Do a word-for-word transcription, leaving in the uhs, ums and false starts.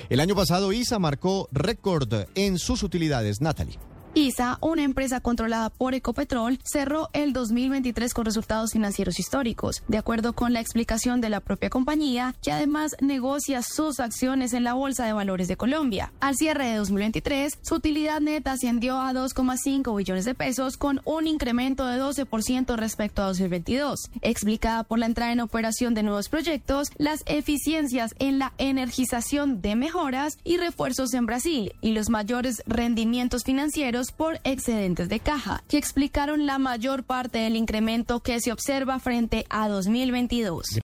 El año pasado I S A marcó récord en sus utilidades. Natalie. I S A, una empresa controlada por Ecopetrol, cerró el dos mil veintitrés con resultados financieros históricos, de acuerdo con la explicación de la propia compañía, que además negocia sus acciones en la Bolsa de Valores de Colombia. Al cierre de dos mil veintitrés, su utilidad neta ascendió a dos coma cinco billones de pesos, con un incremento de doce por ciento respecto a dos mil veintidós, explicada por la entrada en operación de nuevos proyectos, las eficiencias en la energización de mejoras y refuerzos en Brasil y los mayores rendimientos financieros por excedentes de caja, que explicaron la mayor parte del incremento que se observa frente a dos mil veintidós.